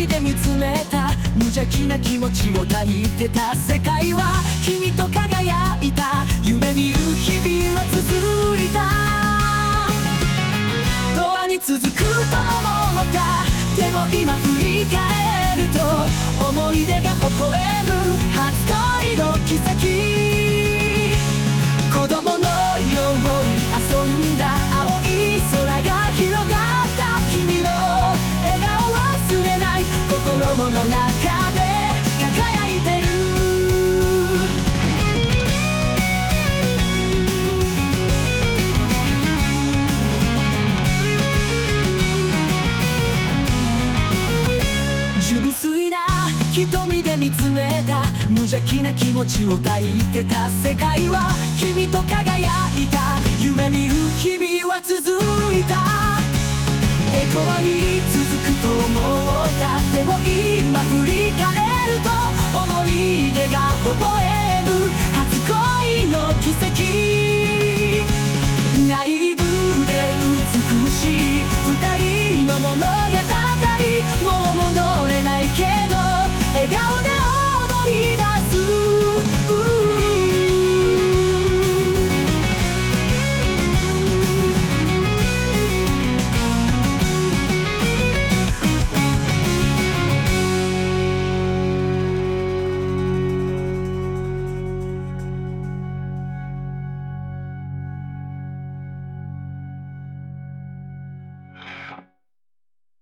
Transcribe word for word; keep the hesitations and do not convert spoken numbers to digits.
瞳で見つめた無邪気な気持ちを抱いてた。世界は君と輝いた。夢見る日々は続いた。永遠に続くと思ったでも今振り返ると思い出が微笑む初恋の奇跡。子供のように遊んだ青い空が広がった君の笑顔忘れない心の中で輝いてる。純粋な瞳で見つめた無邪気な気持ちを抱いてた。世界は君と輝いた。夢見る日々は続いた。永遠に続くと思った。でも今振り返ると